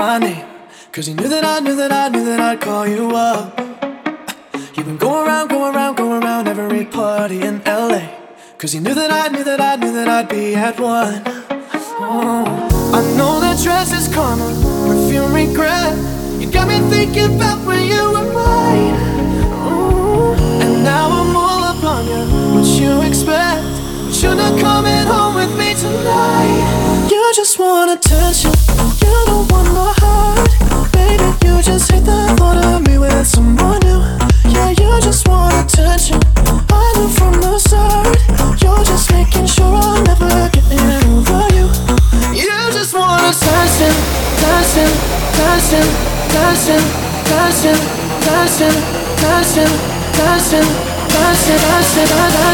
my name, 'cause you knew that I'd call you up. You've been going around every party in LA, 'cause you knew that I'd be at one. Oh, I know that dress is karma, perfume regret. You got me thinking about when you were mine. Ooh, and now I'm all up on you. What you expect? But you're not coming home with me tonight. You just want attention, you don't want my heart. Baby, you just hate the thought of me with someone new. Yeah, you just want attention, I knew from the start. You're just making sure I'm never getting over you. You just want attention, dancing, dancing, dancing, dancing, dancing, dancing, dancing, dancing, dancing,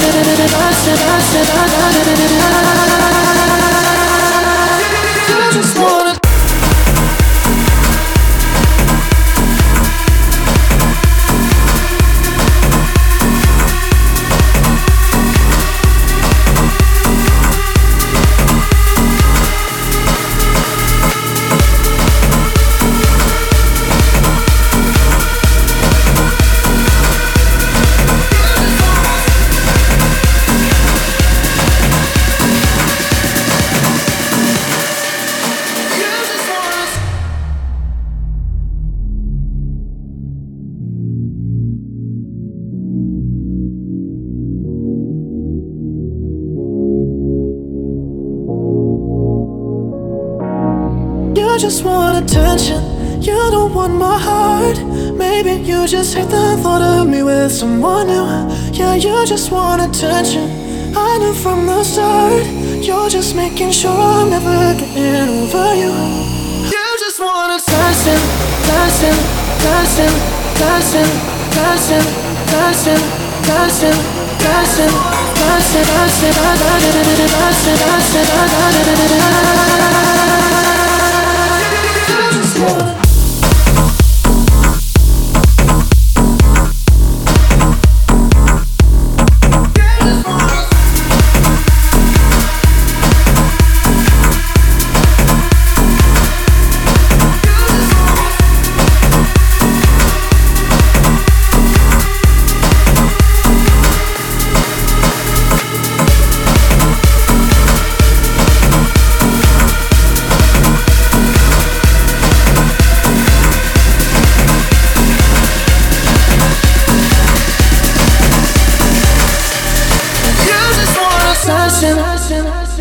you just wanna. You just want attention, you don't want my heart. Maybe you just hate the thought of me with someone new. Yeah, you just want attention, I knew from the start. You're just making sure I'm never getting over you. You just want attention, dancing, dancing, dancing, dancing, dancing, dancing, dancing, dancing, dancing, dancing, dancing, dancing. Dancing, dancing, dancing.